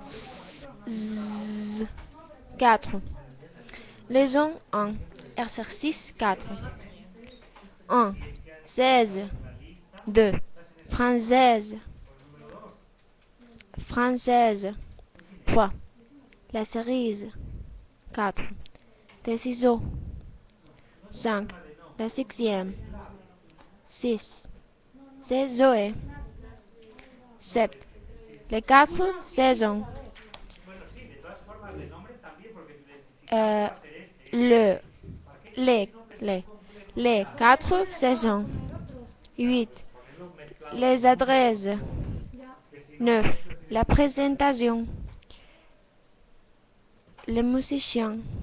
Z, 4. Leçon 1. Exercice 4. 1. 16. 2. Française. Française. 3. La cerise. 4. Des ciseaux. 5. La sixième. 6. C'est Zoé. 7. Les 4 saisons. Euh, le, les, les, les 4 saisons. 8. Les adresses. 9. La présentation. Les musiciens.